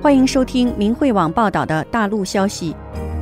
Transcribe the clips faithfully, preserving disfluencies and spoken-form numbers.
欢迎收听明慧网报道的大陆消息。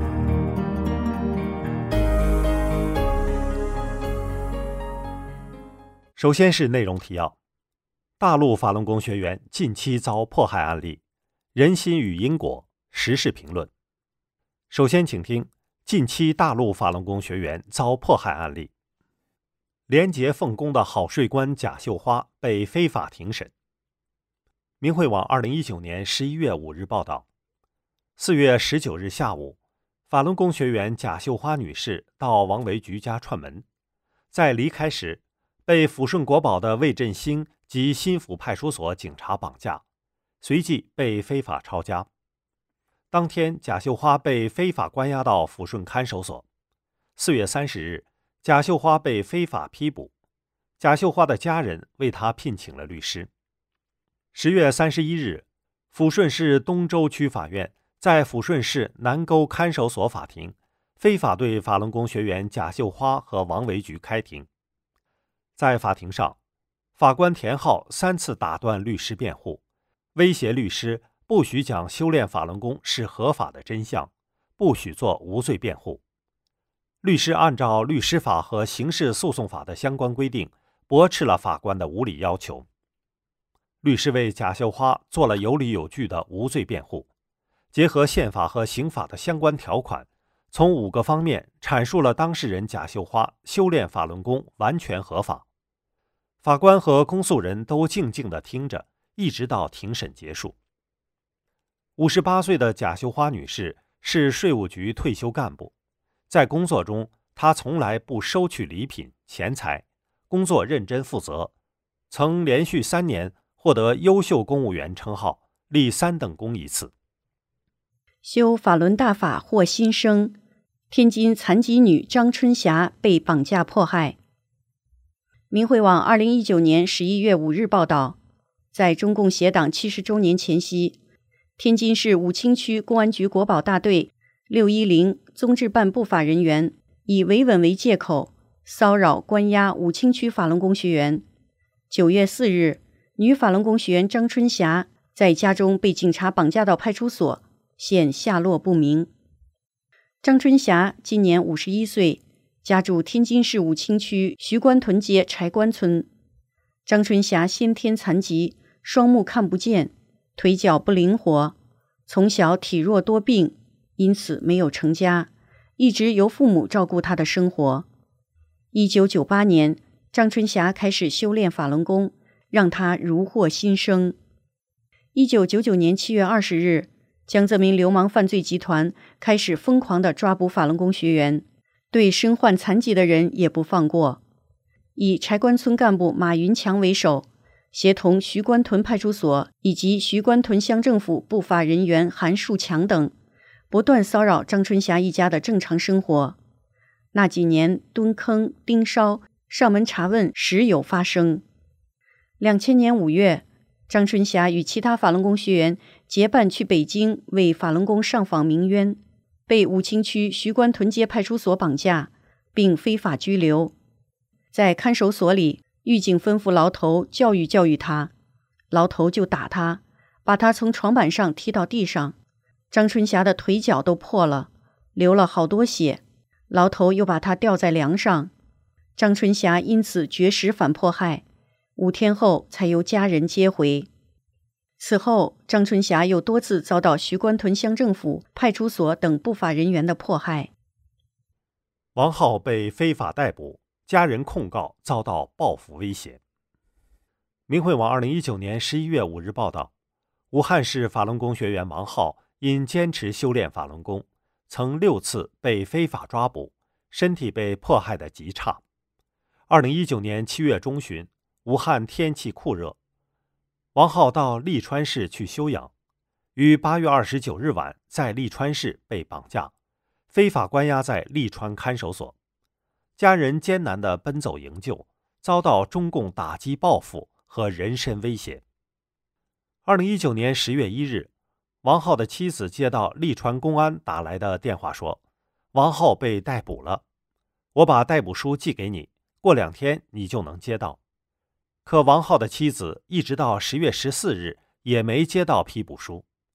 首先是内容提要：大陆法轮功学员近期遭迫害案例，人心与因果，时事评论。首先请听近期大陆法轮功学员遭迫害案例。廉洁奉公的好税官贾秀花被非法庭审。明慧网二零一九年十一月五日报道，四月十九日下午，法轮功学员贾秀花女士到王维菊家串门，在离开时被抚顺国宝的魏振兴及新府派出所警察绑架，随即被非法抄家。当天，贾秀花被非法关押到抚顺看守所。四月三十日，贾秀花被非法批捕，贾秀花的家人为她聘请了律师。十月三十一日，抚顺市东洲区法院在抚顺市南沟看守所法庭非法对法轮功学员贾秀花和王维菊开庭。在法庭上，法官田浩三次打断律师辩护，威胁律师不许讲修炼法轮功是合法的真相，不许做无罪辩护。律师按照律师法和刑事诉讼法的相关规定，驳斥了法官的无理要求。律师为贾秀花做了有理有据的无罪辩护，结合宪法和刑法的相关条款，从五个方面阐述了当事人贾秀花修炼法轮功完全合法。法官和公诉人都静静地听着，一直到庭审结束。五十八岁的贾秀花女士是税务局退休干部，在工作中她从来不收取礼品、钱财，工作认真负责，曾连续三年获得优秀公务员称号，立三等功一次。 修法轮大法获新生，天津残疾女张春霞被绑架迫害。明慧网二零一九年十一月五日报道，在中共协党七十周年前夕，天津市武清区公安局国保大队六一零综治办不法人员以维稳为借口，骚扰关押武清区法轮功学员。九月四日，女法轮功学员张春霞在家中被警察绑架到派出所，现下落不明。张春霞今年五十一岁，家住天津市武清区徐官屯街柴官村。张春霞先天残疾，双目看不见，腿脚不灵活，从小体弱多病，因此没有成家，一直由父母照顾她的生活。一九九八年，张春霞开始修炼法轮功，让她如获新生。一九九九年七月二十日，江泽民流氓犯罪集团开始疯狂地抓捕法轮功学员，对身患残疾的人也不放过。以柴官村干部马云强为首，协同徐官屯派出所以及徐官屯乡政府不法人员韩树强等，不断骚扰张春霞一家的正常生活。那几年蹲坑、盯梢、上门查问时有发生。两千年五月，张春霞与其他法轮功学员结伴去北京为法轮功上访鸣冤，被武清区徐官屯街派出所绑架，并非法拘留。在看守所里，狱警吩咐牢头教育教育他，牢头就打他，把他从床板上踢到地上。张春霞的腿脚都破了，流了好多血，牢头又把他吊在梁上。张春霞因此绝食反迫害，五天后才由家人接回。此后，张春霞又多次遭到徐官屯乡政府、派出所等不法人员的迫害。 王浩被非法逮捕，家人控告遭到报复威胁。明慧网二零一九年十一月五日报道，武汉市法轮功学员王浩因坚持修炼法轮功，曾六次被非法抓捕，身体被迫害得极差。二零一九年七月中旬，武汉天气酷热，王浩到利川市去休养，于八月二十九日晚在利川市被绑架，非法关押在利川看守所。家人艰难地奔走营救，遭到中共打击报复和人身威胁。二零一九年十月一日，王浩的妻子接到利川公安打来的电话说，王浩被逮捕了，我把逮捕书寄给你，过两天你就能接到。可王浩的妻子一直到十月十四日也没接到批捕书。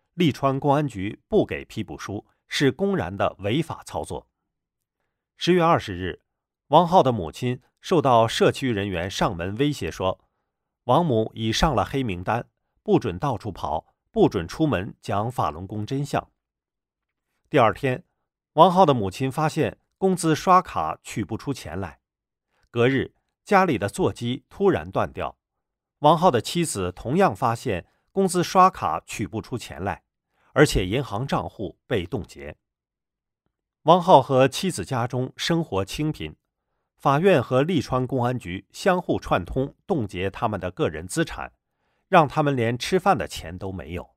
利川公安局不给批捕书，是公然的违法操作。十月二十日，王浩的母亲受到社区人员上门威胁说，王母已上了黑名单，不准到处跑，不准出门讲法轮功真相。第二天，王浩的母亲发现工资刷卡取不出钱来。隔日，家里的座机突然断掉，王浩的妻子同样发现工资刷卡取不出钱来，而且银行账户被冻结。王浩和妻子家中生活清贫，法院和利川公安局相互串通，冻结他们的个人资产，让他们连吃饭的钱都没有。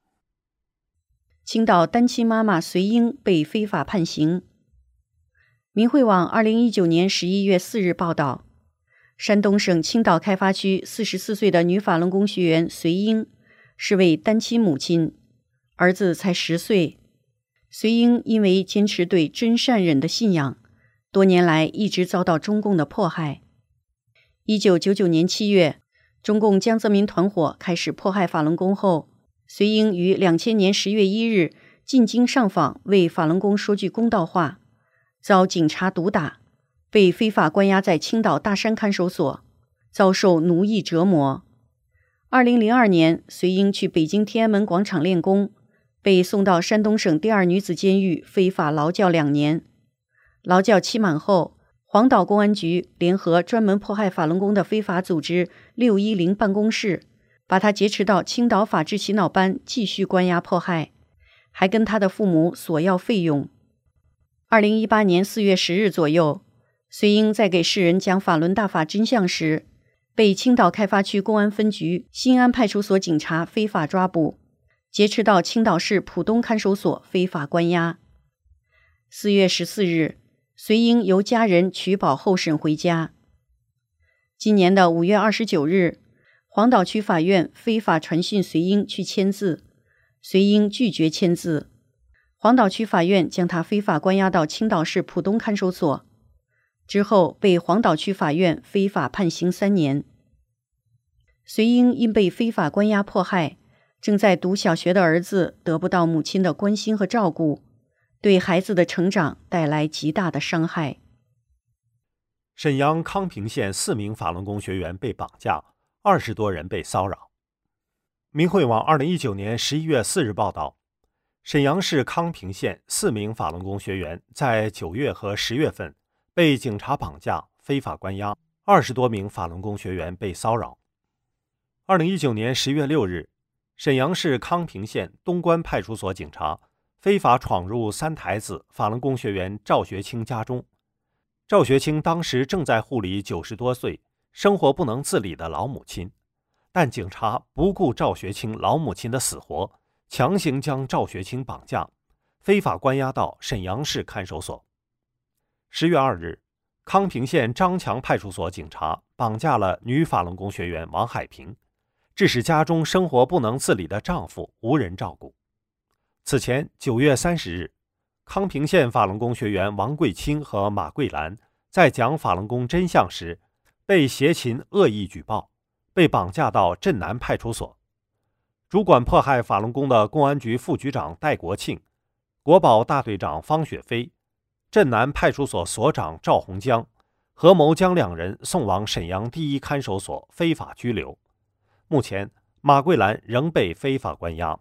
青岛单亲妈妈隋英被非法判刑。民汇网二零一九年十一月四日报道，山东省青岛开发区四十四岁的女法轮功学员隋英是位单亲母亲，儿子才十岁。隋英因为坚持对真善忍的信仰，多年来一直遭到中共的迫害。一九九九年七月，中共江泽民团伙开始迫害法轮功后，隋英于两千年十月一日进京上访，为法轮功说句公道话，遭警察毒打，被非法关押在青岛大山看守所，遭受奴役折磨。二零零二年，隋英去北京天安门广场练功，被送到山东省第二女子监狱非法劳教两年。劳教期满后，黄岛公安局联合专门迫害法轮功的非法组织六一零办公室，把他劫持到青岛法治洗脑班继续关押迫害，还跟他的父母索要费用。二零一八年四月十日左右，隋英在给世人讲法轮大法真相时，被青岛开发区公安分局新安派出所警察非法抓捕，劫持到青岛市浦东看守所非法关押。四月十四日，隋英由家人取保候审回家。今年的五月二十九日，黄岛区法院非法传讯隋英去签字，隋英拒绝签字。黄岛区法院将他非法关押到青岛市浦东看守所，之后被黄岛区法院非法判刑三年。隋英因被非法关押迫害，正在读小学的儿子得不到母亲的关心和照顾，对孩子的成长带来极大的伤害。 沈阳康平县四名法轮功学员被绑架，二十多人被骚扰。民汇网二零一九年十一月四日报道，沈阳市康平县四名法轮功学员在九月和十月份被警察绑架、非法关押，二十多名法轮功学员被骚扰。二零一九年十月六日，沈阳市康平县东关派出所警察非法闯入三台子法轮功学员赵学清家中。赵学清当时正在护理九十多岁、生活不能自理的老母亲，但警察不顾赵学清老母亲的死活，强行将赵学清绑架，非法关押到沈阳市看守所。十月二日，康平县张强派出所警察绑架了女法轮功学员王海平，致使家中生活不能自理的丈夫无人照顾。此前九月三十日，康平县法轮功学员王桂清和马桂兰在讲法轮功真相时，被胁勤恶意举报，被绑架到镇南派出所。主管迫害法轮功的公安局副局长戴国庆、国保大队长方雪飞、镇南派出所所长赵洪江合谋将两人送往沈阳第一看守所非法拘留。目前，马桂兰仍被非法关押。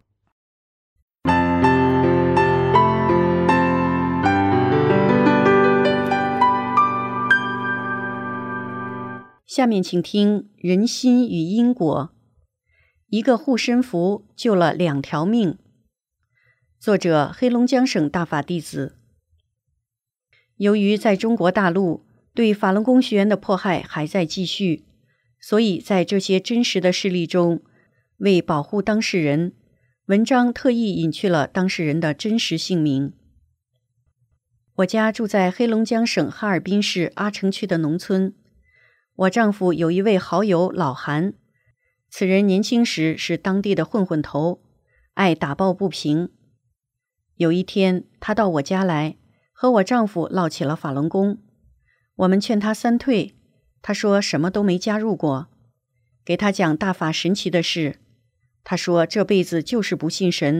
下面请听人心与因果。一个护身符救了两条命。作者黑龙江省大法弟子。由于在中国大陆对法轮功学员的迫害还在继续，所以在这些真实的事例中，为保护当事人，文章特意隐去了当事人的真实姓名。我家住在黑龙江省哈尔滨市阿城区的农村。我丈夫有一位好友老韩，此人年轻时是当地的混混头，爱打抱不平。有一天，他到我家来，和我丈夫唠起了法轮功。我们劝他三退，他说什么都没加入过。给他讲大法神奇的事，他说这辈子就是不信神，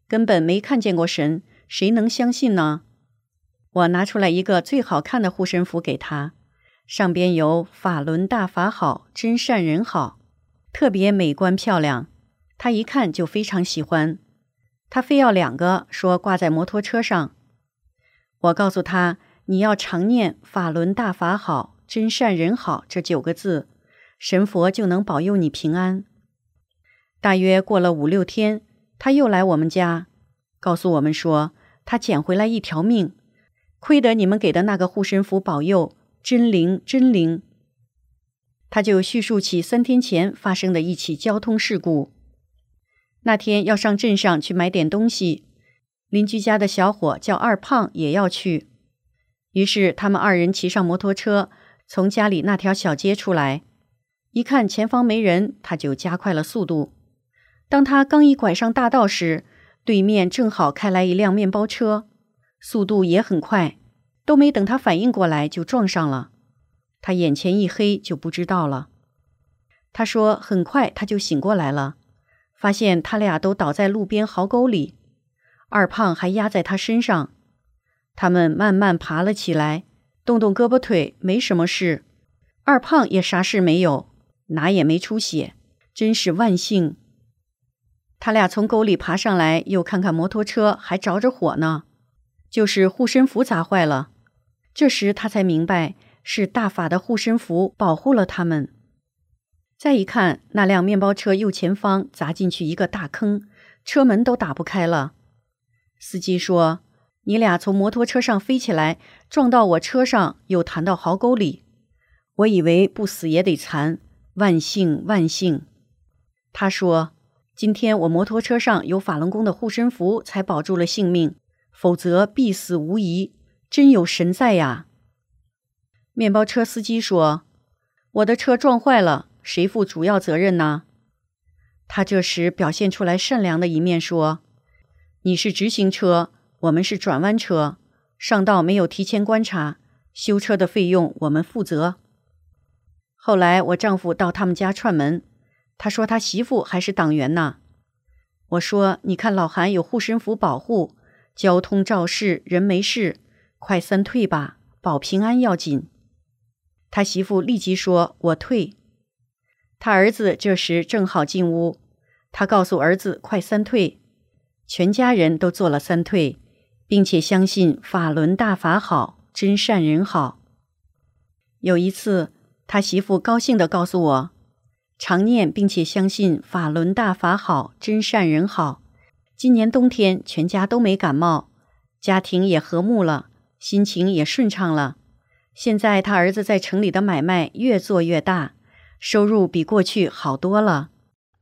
根本没看见过神，谁能相信呢？我拿出来一个最好看的护身符给他，上边有法轮大法好，真善人好，特别美观漂亮，他一看就非常喜欢。他非要两个，说挂在摩托车上。我告诉他，你要常念法轮大法好，真善人好这九个字，神佛就能保佑你平安。大约过了五六天，他又来我们家，告诉我们说他捡回来一条命，亏得你们给的那个护身符保佑，真灵真灵。他就叙述起三天前发生的一起交通事故。那天要上镇上去买点东西，邻居家的小伙叫二胖也要去，于是他们二人骑上摩托车，从家里那条小街出来，一看前方没人，他就加快了速度。当他刚一拐上大道时，对面正好开来一辆面包车，速度也很快，都没等他反应过来就撞上了。他眼前一黑，就不知道了。他说很快他就醒过来了，发现他俩都倒在路边壕沟里，二胖还压在他身上。他们慢慢爬了起来，动动胳膊腿，没什么事。二胖也啥事没有，哪也没出血，真是万幸。他俩从沟里爬上来，又看看摩托车还着着火呢，就是护身符砸坏了。这时他才明白，是大法的护身符保护了他们。再一看，那辆面包车右前方砸进去一个大坑，车门都打不开了。司机说，你俩从摩托车上飞起来，撞到我车上，又弹到壕沟里，我以为不死也得残，万幸万幸。他说，今天我摩托车上有法轮功的护身符，才保住了性命，否则必死无疑，真有神在呀。面包车司机说，我的车撞坏了，谁负主要责任呢？他这时表现出来善良的一面，说，你是直行车，我们是转弯车，上道没有提前观察，修车的费用我们负责。后来我丈夫到他们家串门，他说他媳妇还是党员呢。我说，你看老韩有护身符保护，交通肇事，人没事，快三退吧，保平安要紧。他媳妇立即说，我退。他儿子这时正好进屋，他告诉儿子快三退，全家人都做了三退，并且相信法轮大法好，真善人好。有一次，他媳妇高兴地告诉我，常念并且相信法轮大法好，真善人好，今年冬天全家都没感冒，家庭也和睦了，心情也顺畅了。现在他儿子在城里的买卖越做越大，收入比过去好多了。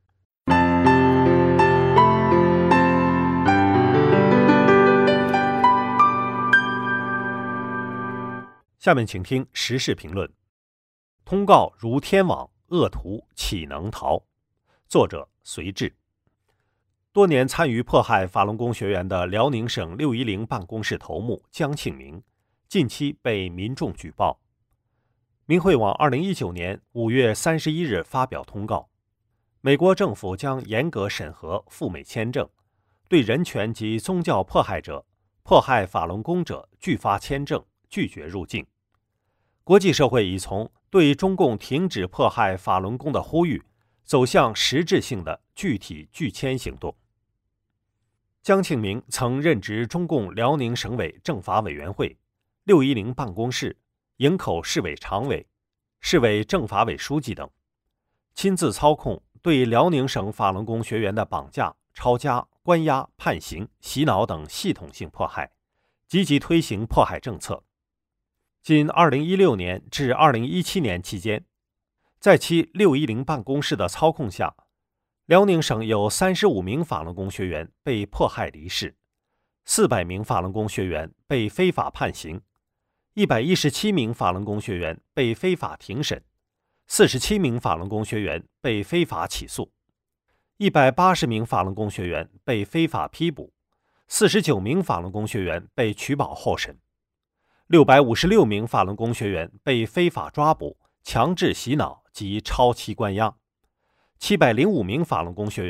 下面请听时事评论。通告如天网，恶徒岂能逃？作者隋志。多年参与迫害法轮功学员的辽宁省六一零办公室头目江庆明，近期被民众举报。明慧网二零一九年五月三十一日发表通告，美国政府将严格审核赴美签证，对人权及宗教迫害者、迫害法轮功者拒发签证，拒绝入境。国际社会已从对中共停止迫害法轮功的呼吁，走向实质性的具体拒签行动。江庆明曾任职中共辽宁省委政法委员会、六一零办公室、营口市委常委、市委政法委书记等，亲自操控对辽宁省法轮功学员的绑架、抄家、关押、判刑、洗脑等系统性迫害，积极推行迫害政策。仅二零一六年至二零一七年期间，在其六一零办公室的操控下，辽宁省有三十五名法轮功学员被迫害离世，四百名法轮功学员被非法判刑，一百一十七名法轮功学员被非法庭审，四十七名法轮功学员被非法起诉，一百八十名法轮功学员被非法批捕，四十九名法轮功学员被取保候审。六百五十六名法轮功学员被非法抓捕、强制洗脑及超期关押，七百零五名法轮功学员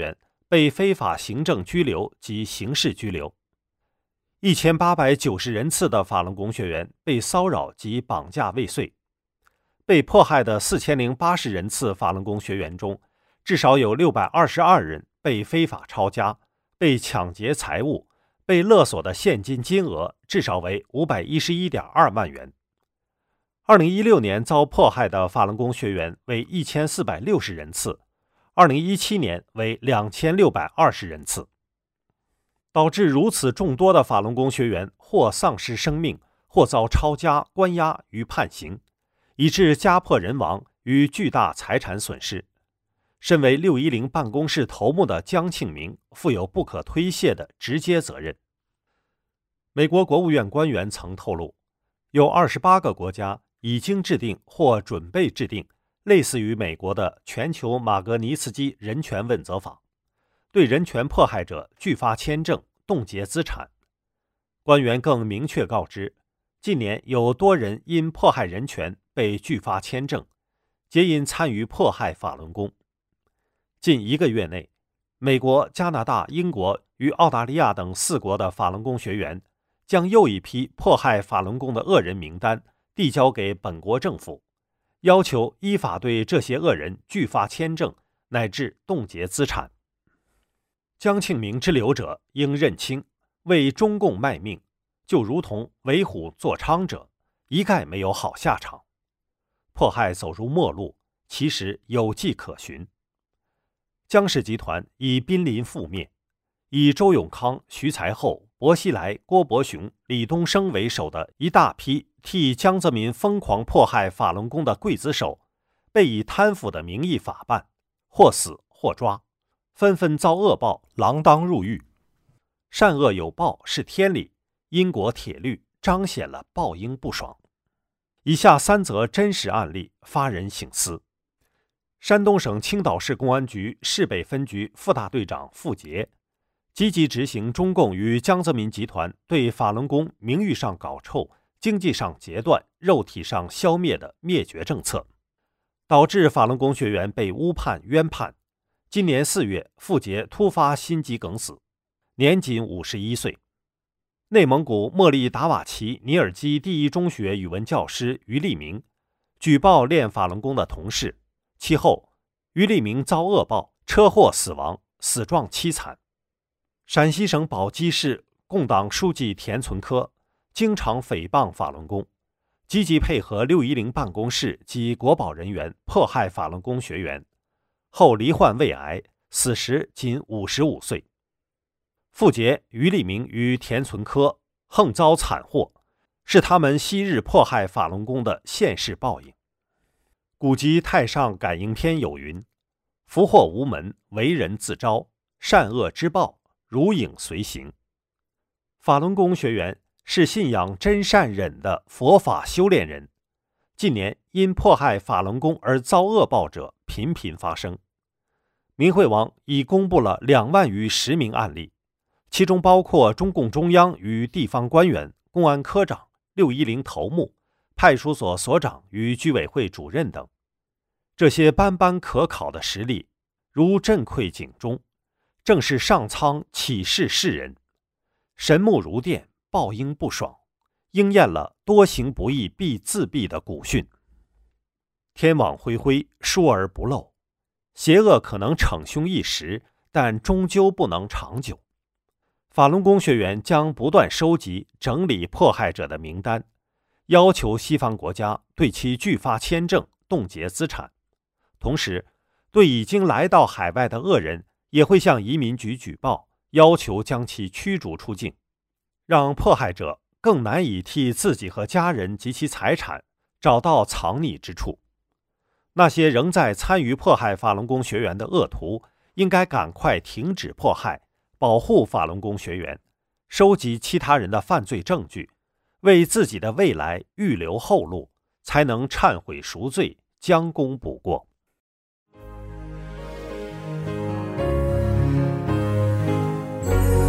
被非法行政拘留及刑事拘留；一千八百九十人次的法轮功学员被骚扰及绑架未遂。被迫害的四千零八十人次法轮功学员中，至少有六百二十二人被非法抄家、被抢劫财物、被勒索的现金金额至少为五百一十一点二万元。二零一六年遭迫害的法轮功学员为一千四百六十人次，二零一七年为两千六百二十人次。导致如此众多的法轮功学员或丧失生命，或遭抄家、关押与判刑，以致家破人亡与巨大财产损失。身为六一零办公室头目的江庆明负有不可推卸的直接责任。美国国务院官员曾透露，有二十八个国家已经制定或准备制定类似于美国的全球马格尼茨基人权问责法，对人权迫害者拒发签证、冻结资产。官员更明确告知，近年有多人因迫害人权被拒发签证，皆因参与迫害法轮功。近一个月内，美国、加拿大、英国与澳大利亚等四国的法轮功学员将又一批迫害法轮功的恶人名单递交给本国政府，要求依法对这些恶人拒发签证乃至冻结资产。江庆明之流者应认清，为中共卖命，就如同为虎作伥者，一概没有好下场。迫害走入末路，其实有迹可循。江氏集团已濒临覆灭，以周永康、徐才厚、薄熙来、郭伯雄、李东生为首的一大批替江泽民疯狂迫害法轮功的刽子手，被以贪腐的名义法办，或死或抓，纷纷遭恶报，锒铛入狱。善恶有报是天理，因果铁律彰显了报应不爽。以下三则真实案例发人省思。山东省青岛市公安局市北分局副大队长傅杰，积极执行中共与江泽民集团对法轮功名誉上搞臭、经济上截断、肉体上消灭的灭绝政策，导致法轮功学员被误判冤判。今年四月，傅杰突发心肌梗死，年仅五十一岁。内蒙古莫力达瓦齐尼尔基第一中学语文教师于立明举报练法轮功的同事，其后于立明遭恶报，车祸死亡，死状凄惨。陕西省宝鸡市共党书记田存科经常诽谤法轮功，积极配合六一零办公室及国保人员迫害法轮功学员，后罹患胃癌，死时仅五十五岁。傅杰、于立明与田存科横遭惨祸，是他们昔日迫害法轮功的现世报应。古籍《太上感应篇》有云：福祸无门，为人自招，善恶之报，如影随形。法轮功学员是信仰真善忍的佛法修炼人，近年因迫害法轮功而遭恶报者频频发生。明慧网已公布了两万余实名案例，其中包括中共中央与地方官员、公安科长、六一零头目、派出所所长与居委会主任等。这些斑斑可考的实例如震窥警钟，正是上苍启示世人，神目如电，报应不爽，应验了多行不义必自毙的古训。天网恢恢，疏而不漏，邪恶可能逞凶一时，但终究不能长久。法轮功学员将不断收集整理迫害者的名单，要求西方国家对其拒发签证、冻结资产，同时对已经来到海外的恶人也会向移民局举报，要求将其驱逐出境，让迫害者更难以替自己和家人及其财产找到藏匿之处。那些仍在参与迫害法轮功学员的恶徒，应该赶快停止迫害，保护法轮功学员，收集其他人的犯罪证据，为自己的未来预留后路，才能忏悔赎罪，将功补过。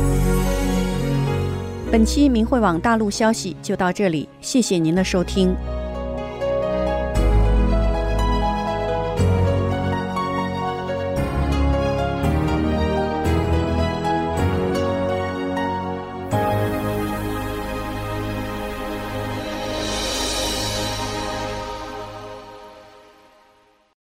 本期明慧网大陆消息就到这里，谢谢您的收听。